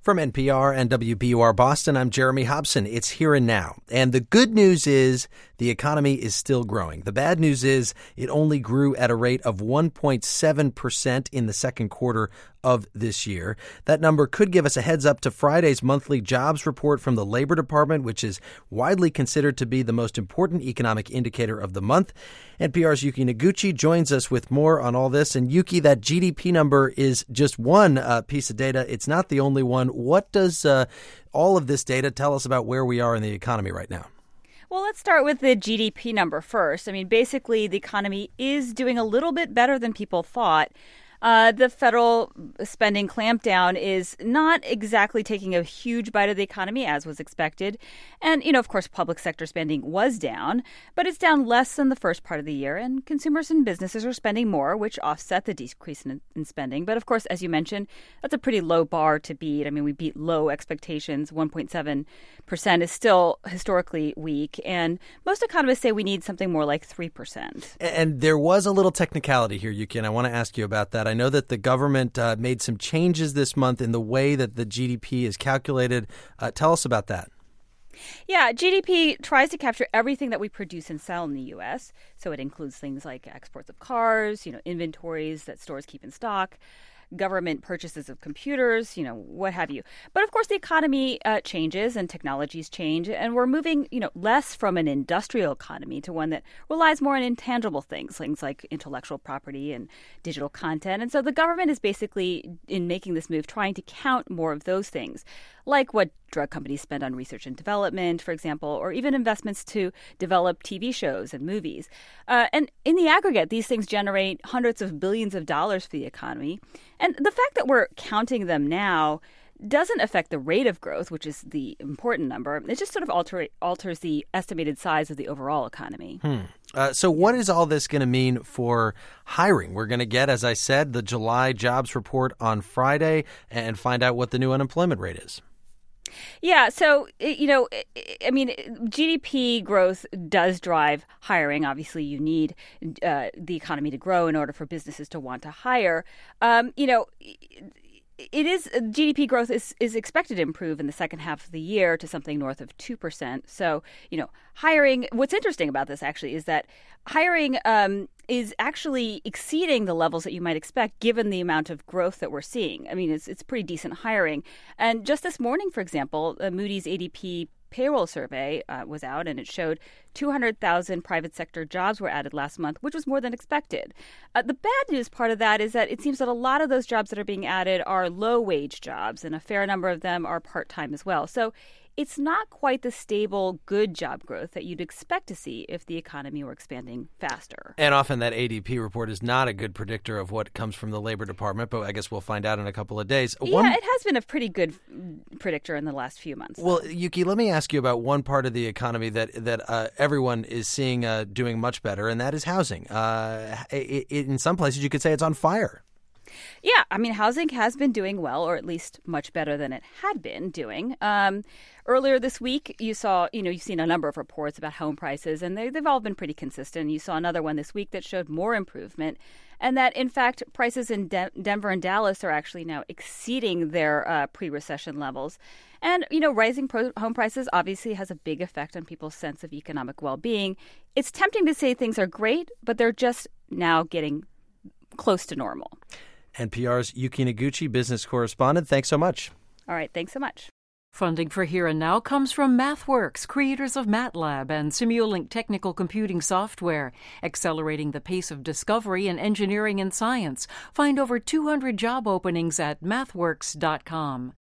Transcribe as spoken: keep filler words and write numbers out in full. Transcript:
From N P R and W B U R Boston, I'm Jeremy Hobson. It's here and now. And the good news is the economy is still growing. The bad news is it only grew at a rate of one point seven percent in the second quarter of this year. That number could give us a heads up to Friday's monthly jobs report from the Labor Department, which is widely considered to be the most important economic indicator of the month. N P R's Yuki Noguchi joins us with more on all this. And Yuki, that G D P number is just one uh, piece of data. It's not the only one. What does uh, all of this data tell us about where we are in the economy right now? Well, let's start with the G D P number first. I mean, basically, the economy is doing a little bit better than people thought. Uh, the federal spending clampdown is not exactly taking a huge bite of the economy, as was expected. And, you know, of course, public sector spending was down, but it's down less than the first part of the year. And consumers and businesses are spending more, which offset the decrease in, in spending. But, of course, as you mentioned, that's a pretty low bar to beat. I mean, we beat low expectations. one point seven percent is still historically weak. And most economists say we need something more like three percent. And there was a little technicality here, Yuki, and I want to ask you about that. I know that the government uh, made some changes this month in the way that the G D P is calculated. Uh, tell us about that. Yeah, G D P tries to capture everything that we produce and sell in the U S. So it includes things like exports of cars, you know, inventories that stores keep in stock, government purchases of computers, you know, what have you. But of course, the economy uh, changes and technologies change, and we're moving, you know, less from an industrial economy to one that relies more on intangible things, things like intellectual property and digital content. And so the government is basically, in making this move, trying to count more of those things, like what drug companies spend on research and development, for example, or even investments to develop T V shows and movies. Uh, and in the aggregate, these things generate hundreds of billions of dollars for the economy. And the fact that we're counting them now doesn't affect the rate of growth, which is the important number. It just sort of alter, alters the estimated size of the overall economy. Hmm. Uh, so what is all this going to mean for hiring? We're going to get, as I said, the July jobs report on Friday and find out what the new unemployment rate is. Yeah. So, you know, I mean, G D P growth does drive hiring. Obviously, you need uh, the economy to grow in order for businesses to want to hire. Um, you know, it is G D P growth is, is expected to improve in the second half of the year to something north of two percent. So, you know, hiring. What's interesting about this actually is that hiring um, is actually exceeding the levels that you might expect given the amount of growth that we're seeing. I mean, it's it's pretty decent hiring. And just this morning, for example, uh, Moody's A D P payroll survey uh, was out, and it showed two hundred thousand private sector jobs were added last month, which was more than expected. Uh, the bad news part of that is that it seems that a lot of those jobs that are being added are low-wage jobs, and a fair number of them are part-time as well. So it's not quite the stable, good job growth that you'd expect to see if the economy were expanding faster. And often that A D P report is not a good predictor of what comes from the Labor Department, but I guess we'll find out in a couple of days. Yeah, one... it has been a pretty good predictor in the last few months. Well, Yuki, let me ask you about one part of the economy that that uh, everyone is seeing uh, doing much better, and that is housing. Uh, it, it, in some places, you could say it's on fire. Yeah, I mean, housing has been doing well, or at least much better than it had been doing. Um, earlier this week, you saw, you know, you've seen a number of reports about home prices, and they, they've all been pretty consistent. You saw another one this week that showed more improvement, and that, in fact, prices in De- Denver and Dallas are actually now exceeding their uh, pre-recession levels. And, you know, rising pro- home prices obviously has a big effect on people's sense of economic well-being. It's tempting to say things are great, but they're just now getting close to normal. N P R's Yuki Noguchi, business correspondent. Thanks so much. All right. Thanks so much. Funding for Here and Now comes from MathWorks, creators of MATLAB and Simulink technical computing software, accelerating the pace of discovery in engineering and science. Find over two hundred job openings at mathworks dot com.